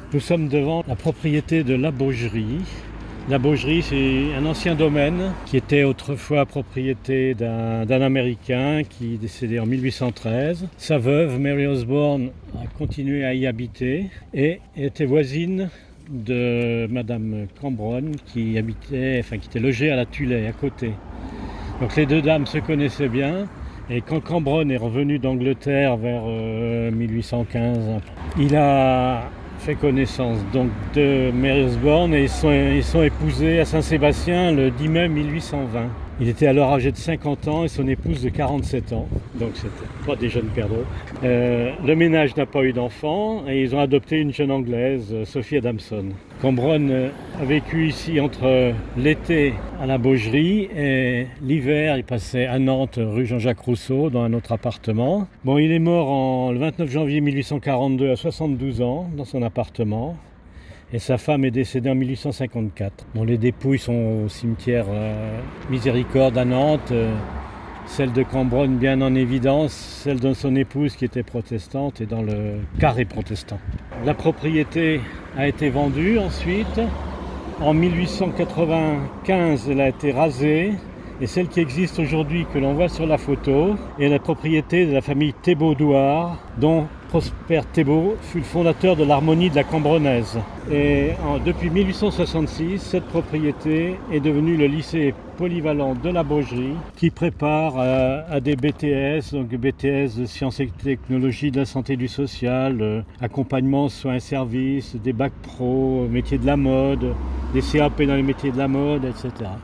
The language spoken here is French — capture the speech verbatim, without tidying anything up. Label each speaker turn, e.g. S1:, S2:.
S1: Nous sommes devant la propriété de la Baugerie. La Baugerie, c'est un ancien domaine qui était autrefois propriété d'un, d'un Américain qui est décédé en mille huit cent treize. Sa veuve, Mary Osborne, a continué à y habiter et était voisine de Madame Cambronne qui habitait, enfin qui était logée à la Tulay à côté. Donc les deux dames se connaissaient bien. Et quand Cambronne est revenu d'Angleterre vers euh, mille huit cent quinze, il a fait connaissance donc de Mary Osborne et ils sont, ils sont épousés à Saint-Sébastien le dix mai mille huit cent vingt. Il était alors âgé de cinquante ans et son épouse de quarante-sept ans, donc c'était pas des jeunes perdreaux. Euh, le ménage n'a pas eu d'enfants et ils ont adopté une jeune anglaise, Sophie Adamson. Cambronne a vécu ici entre l'été à la Baugerie et l'hiver il passait à Nantes rue Jean-Jacques Rousseau dans un autre appartement. Bon, il est mort en, le vingt-neuf janvier mille huit cent quarante-deux à soixante-douze ans dans son appartement. Et sa femme est décédée en mille huit cent cinquante-quatre. Bon, les dépouilles sont au cimetière euh, Miséricorde à Nantes. Euh, celle de Cambronne bien en évidence, celle de son épouse qui était protestante est dans le carré protestant. La propriété a été vendue ensuite. En mille huit cent quatre-vingt-quinze, elle a été rasée. Et celle qui existe aujourd'hui, que l'on voit sur la photo, est la propriété de la famille Thébault-Douard, dont Prosper Thébault fut le fondateur de l'harmonie de la Cambronnaise. Et en, depuis mille huit cent soixante-six, cette propriété est devenue le lycée polyvalent de la Baugerie, qui prépare à, à des B T S, donc B T S de sciences et technologies de la santé et du social, euh, accompagnement, soins et services, des bacs pro, métiers de la mode, des C A P dans les métiers de la mode, et cetera.